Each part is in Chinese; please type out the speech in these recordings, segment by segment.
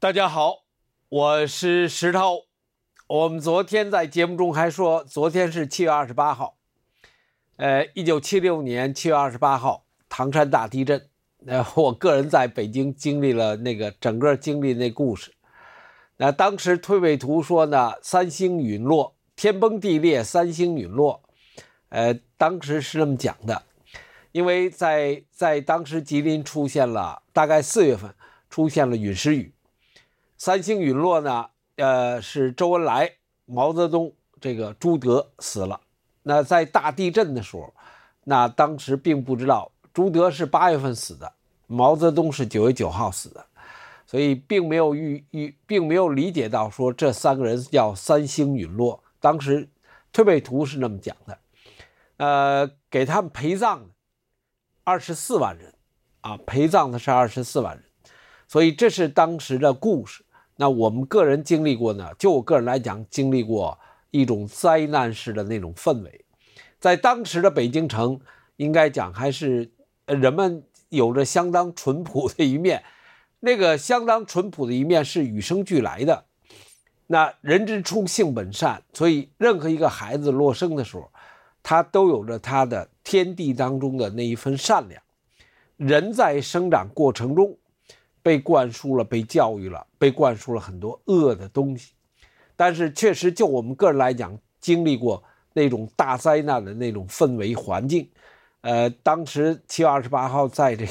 大家好，我是石头。我们昨天在节目中还说，昨天是7月28号，1976年7月28号唐山大地震。我个人在北京经历了整个经历那故事。那当时推背图说呢，三星陨落，天崩地裂，三星陨落。当时是那么讲的，因为在当时吉林出现了，大概4月份出现了陨石雨。三星陨落呢，是周恩来、毛泽东、朱德死了。那在大地震的时候，那当时并不知道朱德是8月份死的，毛泽东是9月9号死的，所以并没有理解到说这3个人叫三星陨落。当时推背图是那么讲的，给他们陪葬的24万人啊，陪葬的是24万人，所以这是当时的故事。那我们个人经历过呢，就我个人来讲，经历过一种灾难式的那种氛围。在当时的北京城，应该讲还是人们有着相当淳朴的一面，那个相当淳朴的一面是与生俱来的。那人之初性本善，所以任何一个孩子落生的时候，他都有着他的天地当中的那一份善良。人在生长过程中被灌输了，被教育了，被灌输了很多恶的东西。但是确实就我们个人来讲，经历过那种大灾难的那种氛围环境。当时7月28号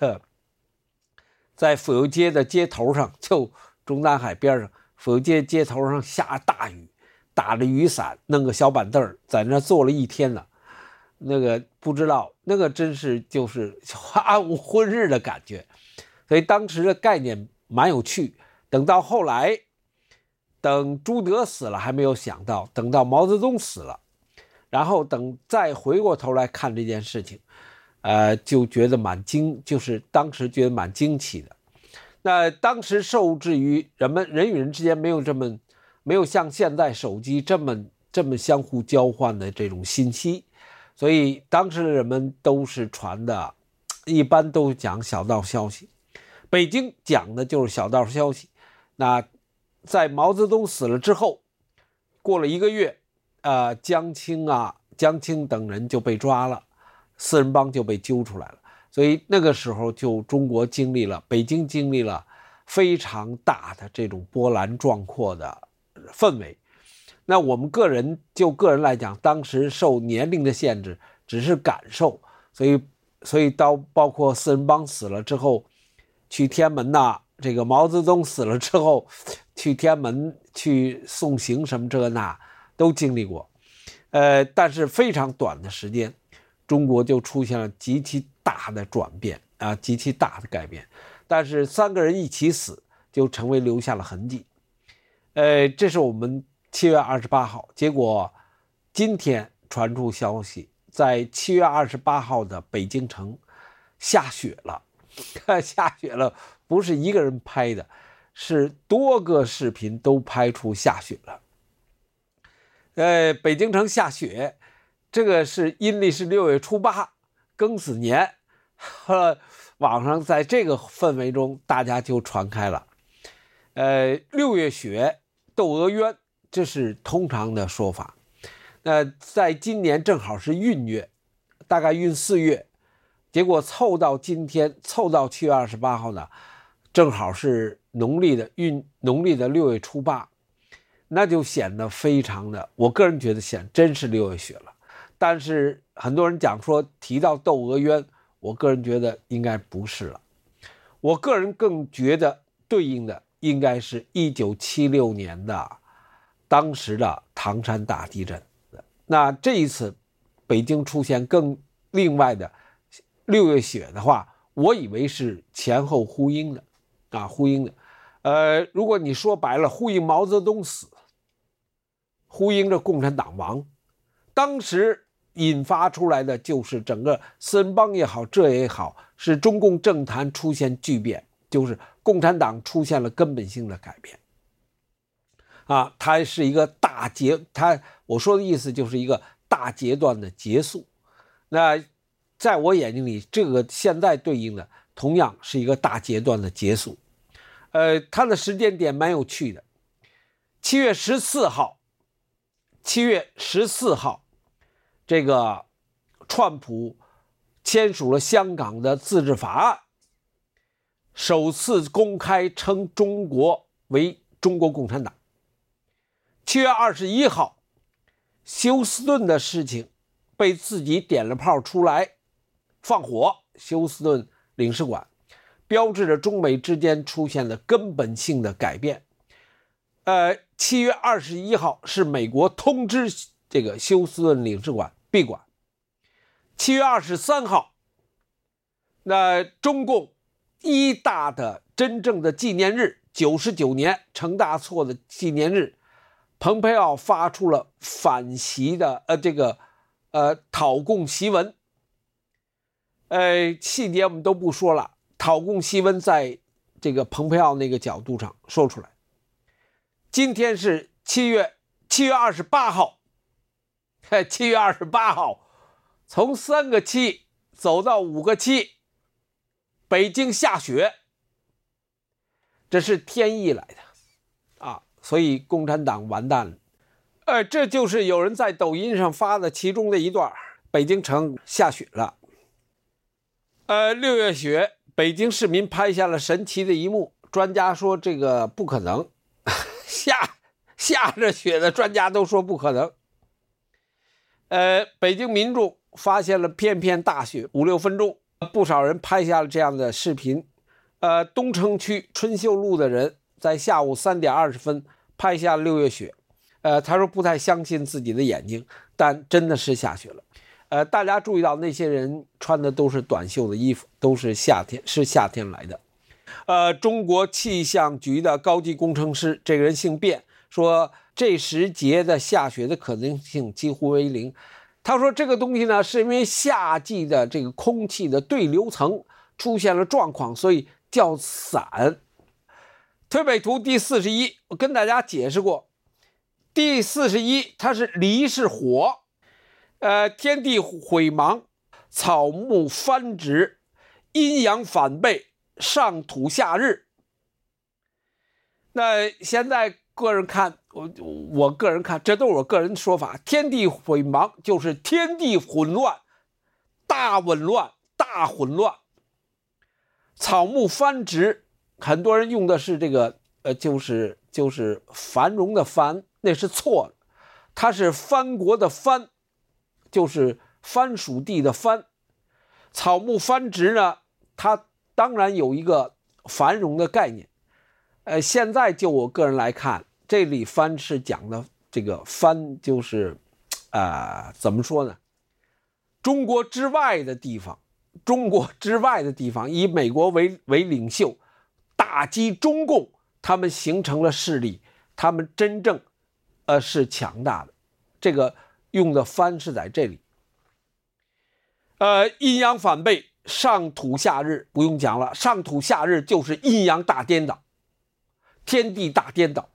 在府右街的街头上，就中南海边上，府右街街头上下大雨，打着雨伞，弄个小板凳在那坐了一天呢。不知道真是就是花无婚日的感觉。所以当时的概念蛮有趣。等到后来，等朱德死了还没有想到，等到毛泽东死了，然后再回过头来看这件事情，就觉得就是当时觉得蛮惊奇的。那当时受制于人与人之间没有像现在手机这么相互交换的这种信息，所以当时的人们都是传的，一般都讲小道消息。北京讲的就是小道消息。那在毛泽东死了之后，过了1个月，江青等人就被抓了，四人帮就被揪出来了。所以那个时候就北京经历了非常大的这种波澜壮阔的氛围。那我们个人来讲，当时受年龄的限制，只是感受，所以到包括四人帮死了之后去天安门呐，毛泽东死了之后去天安门去送行什么这那都经历过。但是非常短的时间，中国就出现了极其大的转变啊，极其大的改变。但是3个人一起死，就成为留下了痕迹。这是我们7月28号，结果今天传出消息，在7月28号的北京城下雪了。下雪了，不是一个人拍的，是多个视频都拍出下雪了。北京城下雪，这个是阴历是6月初8，庚子年。网上在这个氛围中，大家就传开了。6月雪，窦娥冤，这是通常的说法。在今年正好是闰月，大概闰4月。结果凑到今天，凑到7月28号呢，正好是农历的6月初8，那就显得非常的，我个人觉得真是6月雪了。但是很多人讲说提到窦娥冤，我个人觉得应该不是了。我个人更觉得对应的应该是1976年的当时的唐山大地震。那这一次北京出现更另外的6月雪的话，我以为是前后呼应的啊，呼应的。如果你说白了，呼应毛泽东死，呼应着共产党亡，当时引发出来的就是整个四人帮也好，这也好，是中共政坛出现巨变，就是共产党出现了根本性的改变啊，它是一个我说的意思就是一个大阶段的结束。那在我眼睛里，这个现在对应的同样是一个大阶段的结束。 它的时间点蛮有趣的。7月14号，这个川普签署了香港的自治法案，首次公开称中国为中国共产党。7月21号，休斯顿的事情被自己点了炮出来，放火休斯顿领事馆，标志着中美之间出现了根本性的改变。7月21号是美国通知这个休斯顿领事馆闭馆。7月23号，那中共一大的真正的纪念日，99年成大错的纪念日，蓬佩奥发出了反袭的讨共檄文。细节我们都不说了，讨共檄文在这个蓬佩奥那个角度上说出来。今天是7月28号，7月28号，从3个7走到5个7，北京下雪，这是天意来的啊！所以共产党完蛋了。这就是有人在抖音上发的其中的一段，北京城下雪了。6月雪，北京市民拍下了神奇的一幕。专家说这个不可能，下着雪的专家都说不可能。北京民众发现了片片大雪，5-6分钟，不少人拍下了这样的视频。东城区春秀路的人在下午3点20分拍下了6月雪。他说不太相信自己的眼睛，但真的是下雪了。大家注意到那些人穿的都是短袖的衣服，都是夏天来的。中国气象局的高级工程师，这个人姓卞，说这时节的下雪的可能性几乎为0。他说这个东西呢，是因为夏季的这个空气的对流层出现了状况，所以叫散。推背图第41，我跟大家解释过，第41它是离是火，天地晦茫，草木翻直，阴阳反背，上土下日。那现在个人看，我个人看，这都是我个人说法。天地晦茫就是天地混乱，大紊乱，大混乱。草木翻直，很多人用的是这个就是繁荣的繁，那是错的，它是藩国的藩，就是番薯地的番。草木翻直呢，它当然有一个繁荣的概念。现在就我个人来看，这里番是讲的这个番就是怎么说呢？中国之外的地方，以美国为领袖，打击中共，他们形成了势力，他们真正是强大的。这个用的番是在这里。阴阳反背，上土下日，不用讲了，上土下日就是阴阳大颠倒，天地大颠倒。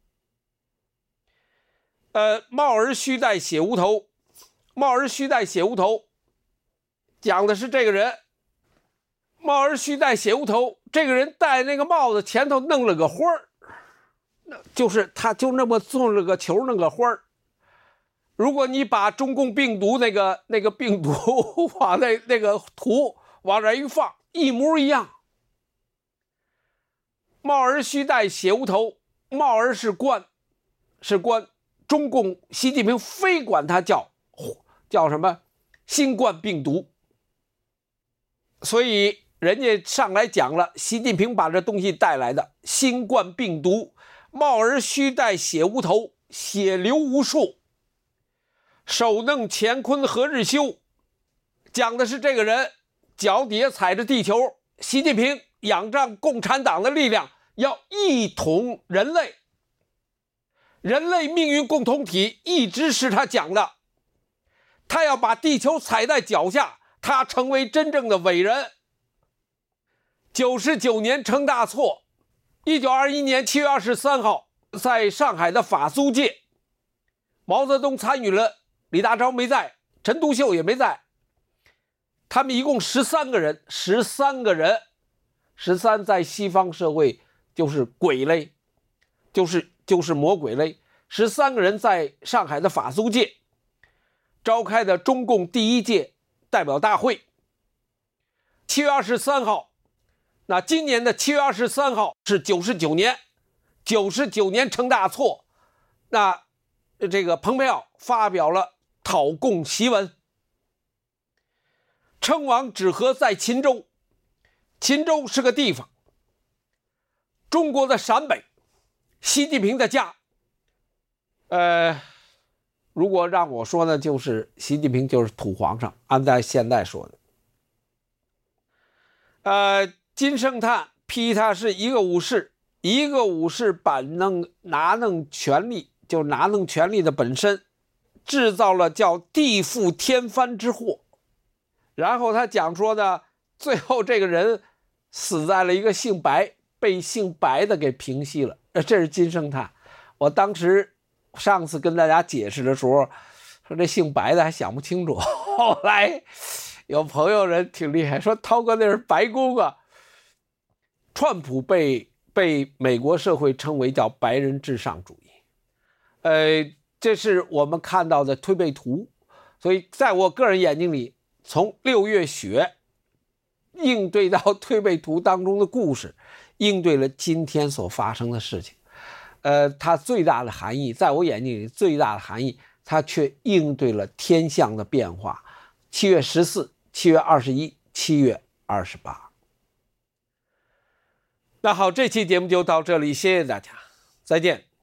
帽儿须带血无头，帽儿须带血无头讲的是这个人。帽儿须带血无头，这个人戴那个帽子前头弄了个花儿，就是他就那么做了个球，弄个花儿。如果你把中共病毒那个病毒往那个图往这一放，一模一样。帽儿须带血无头，帽儿是官，中共习近平非管它叫什么新冠病毒，所以人家上来讲了，习近平把这东西带来的新冠病毒，帽儿须带血无头，血流无数，手弄乾坤何日休，讲的是这个人脚底下踩着地球，习近平仰仗共产党的力量要一统人类，人类命运共同体一直是他讲的，他要把地球踩在脚下，他成为真正的伟人。99年成大错，1921年7月23号在上海的法租界，毛泽东参与了，李大钊没在，陈独秀也没在，他们一共13个人，13在西方社会就是鬼类，就是魔鬼类。13个人在上海的法租界召开的中共第1届代表大会。7月23号，那今年的7月23号是99年，99年成大错。那这个蓬佩奥发表了讨共檄文，称王止和在秦州。秦州是个地方，中国的陕北，习近平的家。如果让我说呢，就是习近平就是土皇上，按在现在说的。金圣叹批他是一个武士，一个武士拿弄权力，就拿弄权力的本身，制造了叫地覆天翻之祸。然后他讲说呢，最后这个人死在了一个姓白，被姓白的给平息了。这是金圣叹。我当时上次跟大家解释的时候，说这姓白的还想不清楚，后来有朋友人挺厉害，说涛哥那是白宫啊。川普被美国社会称为叫白人至上主义。这是我们看到的推背图。所以在我个人眼睛里，从6月雪应对到推背图当中的故事，应对了今天所发生的事情。它最大的含义，在我眼睛里最大的含义，它却应对了天象的变化。7月14、7月21、7月28。那好，这期节目就到这里，谢谢大家，再见。